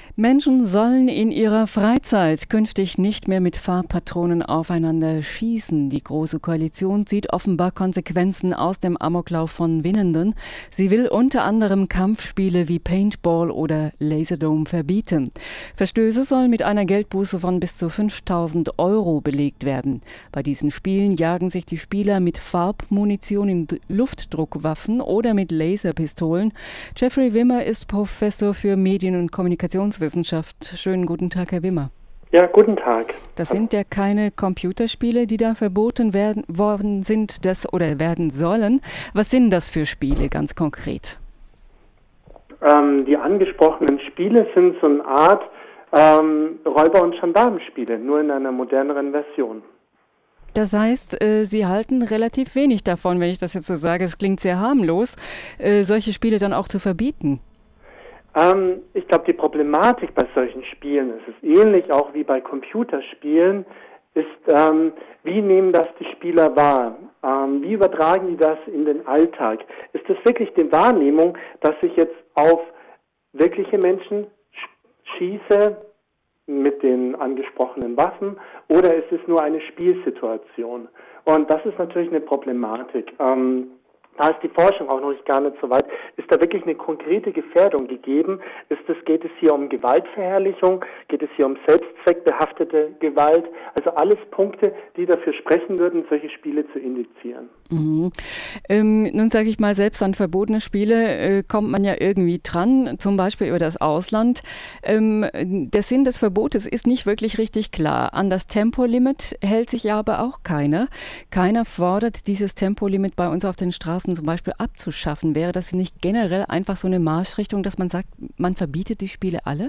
Menschen sollen in ihrer Freizeit künftig nicht mehr mit Farbpatronen aufeinander schießen. Die Große Koalition zieht offenbar Konsequenzen aus dem Amoklauf von Winnenden. Sie will unter anderem Kampfspiele wie Paintball oder Laserdome verbieten. Verstöße sollen mit einer Geldbuße von bis zu 5.000 Euro belegt werden. Bei diesen Spielen jagen sich die Spieler mit Farbmunition in Luftdruckwaffen oder mit Laserpistolen. Jeffrey Wimmer ist Professor für Medien- und Kommunikationswissenschaft. Schönen guten Tag, Herr Wimmer. Ja, guten Tag. Das sind ja keine Computerspiele, die da verboten worden sind, werden sollen. Was sind das für Spiele ganz konkret? Die angesprochenen Spiele sind so eine Art Räuber- und Gendarmenspiele, nur in einer moderneren Version. Das heißt, Sie halten relativ wenig davon, wenn ich das jetzt so sage. Es klingt sehr harmlos, solche Spiele dann auch zu verbieten. Ich glaube, die Problematik bei solchen Spielen, es ist ähnlich auch wie bei Computerspielen, ist, wie nehmen das die Spieler wahr? Wie übertragen die das in den Alltag? Ist es wirklich die Wahrnehmung, dass ich jetzt auf wirkliche Menschen schieße mit den angesprochenen Waffen, oder ist es nur eine Spielsituation? Und das ist natürlich eine Problematik. Da ist die Forschung auch noch gar nicht so weit. Ist da wirklich eine konkrete Gefährdung gegeben? Geht es hier um Gewaltverherrlichung? Geht es hier um selbstzweckbehaftete Gewalt? Also alles Punkte, die dafür sprechen würden, solche Spiele zu indizieren. Mhm. Nun sage ich mal, selbst an verbotene Spiele kommt man ja irgendwie dran, zum Beispiel über das Ausland. Der Sinn des Verbotes ist nicht wirklich richtig klar. An das Tempolimit hält sich ja aber auch keiner. Keiner fordert, dieses Tempolimit bei uns auf den Straßen zum Beispiel abzuschaffen. Wäre das nicht generell einfach so eine Marschrichtung, dass man sagt, man verbietet die Spiele alle?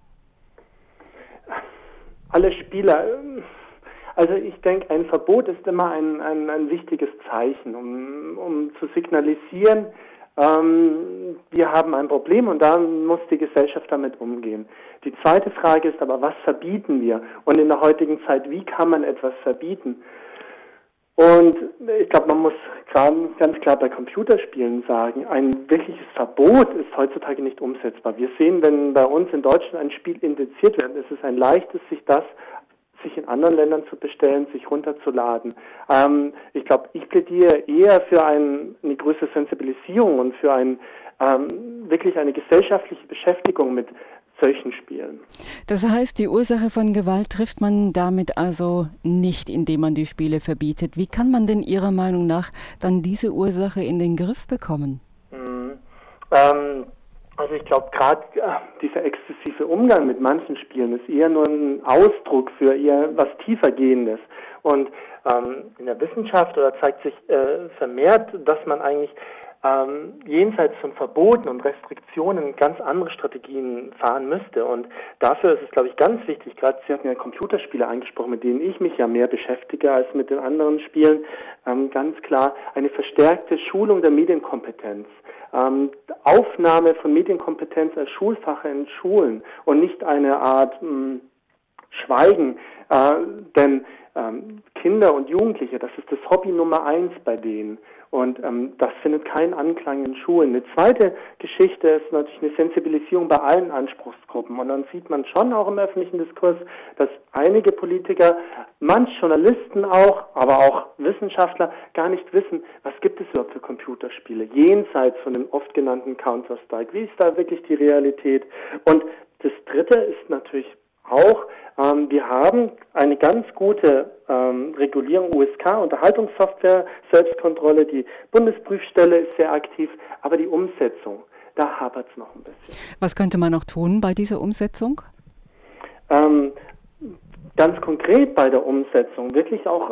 Alle Spieler. Also ich denke, ein Verbot ist immer ein wichtiges Zeichen, um zu signalisieren, wir haben ein Problem und da muss die Gesellschaft damit umgehen. Die zweite Frage ist aber, was verbieten wir? Und in der heutigen Zeit, wie kann man etwas verbieten? Und ich glaube, man muss ganz klar bei Computerspielen sagen, ein wirkliches Verbot ist heutzutage nicht umsetzbar. Wir sehen, wenn bei uns in Deutschland ein Spiel indiziert wird, ist es ein leichtes, sich in anderen Ländern zu bestellen, sich runterzuladen. Ich glaube, ich plädiere eher für eine größere Sensibilisierung und für wirklich eine gesellschaftliche Beschäftigung mit solchen Spielen. Das heißt, die Ursache von Gewalt trifft man damit also nicht, indem man die Spiele verbietet. Wie kann man denn Ihrer Meinung nach dann diese Ursache in den Griff bekommen? Also ich glaube, gerade dieser exzessive Umgang mit manchen Spielen ist eher nur ein Ausdruck für eher was tiefergehendes. Und in der Wissenschaft zeigt sich vermehrt, dass man eigentlich jenseits von Verboten und Restriktionen ganz andere Strategien fahren müsste. Und dafür ist es, glaube ich, ganz wichtig, gerade Sie hatten ja Computerspiele angesprochen, mit denen ich mich ja mehr beschäftige als mit den anderen Spielen, ganz klar eine verstärkte Schulung der Medienkompetenz. Aufnahme von Medienkompetenz als Schulfach in Schulen und nicht eine Art Schweigen, denn Kinder und Jugendliche, das ist das Hobby Nummer 1 bei denen. Und das findet keinen Anklang in Schulen. Eine zweite Geschichte ist natürlich eine Sensibilisierung bei allen Anspruchsgruppen. Und dann sieht man schon auch im öffentlichen Diskurs, dass einige Politiker, manche Journalisten auch, aber auch Wissenschaftler gar nicht wissen, was gibt es überhaupt für Computerspiele, jenseits von dem oft genannten Counter-Strike. Wie ist da wirklich die Realität? Und das Dritte ist natürlich auch, wir haben eine ganz gute Regulierung, USK, Unterhaltungssoftware, Selbstkontrolle, die Bundesprüfstelle ist sehr aktiv, aber die Umsetzung, da hapert es noch ein bisschen. Was könnte man noch tun bei dieser Umsetzung? Ganz konkret bei der Umsetzung wirklich auch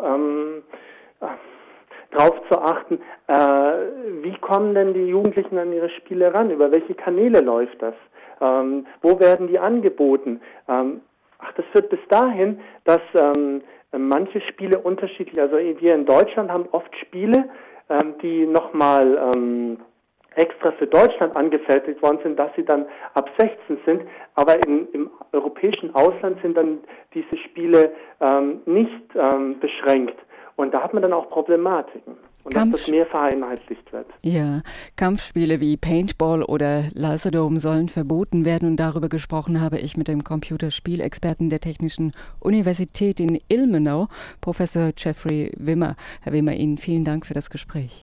darauf zu achten, wie kommen denn die Jugendlichen an ihre Spiele ran, über welche Kanäle läuft das? Wo werden die angeboten? Das führt bis dahin, dass manche Spiele unterschiedlich, also wir in Deutschland haben oft Spiele, die nochmal extra für Deutschland angefertigt worden sind, dass sie dann ab 16 sind, aber im europäischen Ausland sind dann diese Spiele nicht beschränkt. Und da hat man dann auch Problematiken. und dass das mehr vereinheitlicht wird. Ja, Kampfspiele wie Paintball oder Laserdome sollen verboten werden und darüber gesprochen habe ich mit dem Computerspielexperten der Technischen Universität in Ilmenau, Professor Jeffrey Wimmer. Herr Wimmer, Ihnen vielen Dank für das Gespräch.